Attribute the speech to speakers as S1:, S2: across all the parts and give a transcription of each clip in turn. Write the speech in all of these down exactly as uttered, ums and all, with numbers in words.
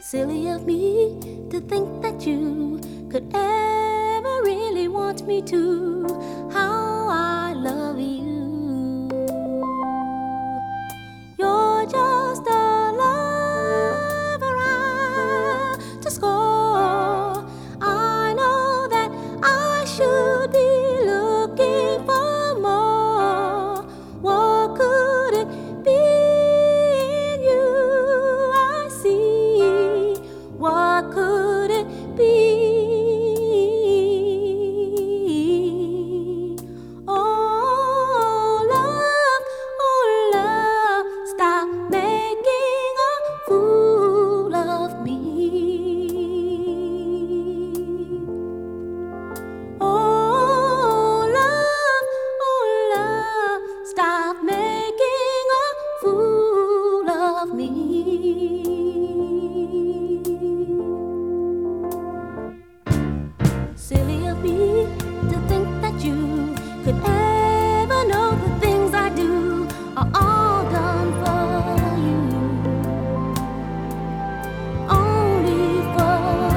S1: Silly of me to think that you could ever really want me to. How I love you. You're just a lover I to score. I know that I should be looking for more. What could it be in you I see? What could it be? Oh, love, oh, love, stop making a fool of me. Oh, love, oh, love, stop making a fool of me. Silly of me to think that you could ever know the things I do are all done for you, only for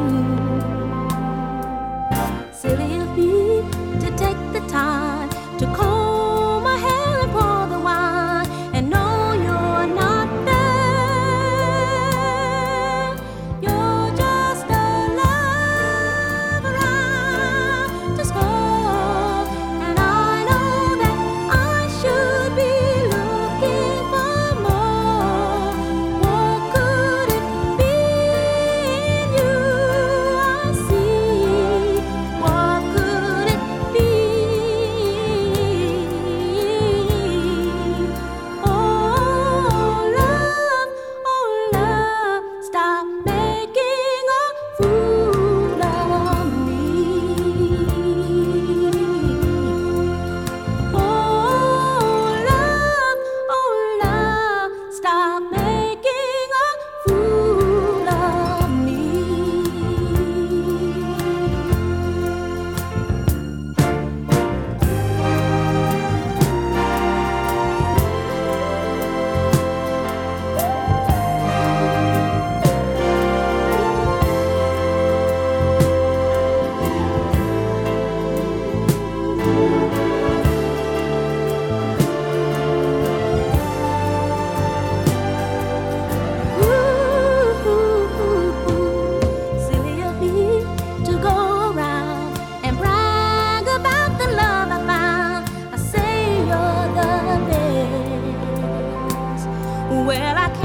S1: you. Silly of me to take the time to comb my hair and pour the wine and know you're not there. You're just a lover I to score, and I know that I should be looking for more. What could it be in you I see? What could it be? Oh, love, oh, love, stop making a fool of me. Oh, love, oh, love, stop making a fool of me. Silly of me to go around and brag about the love I found. I say you're the best. Well, I can't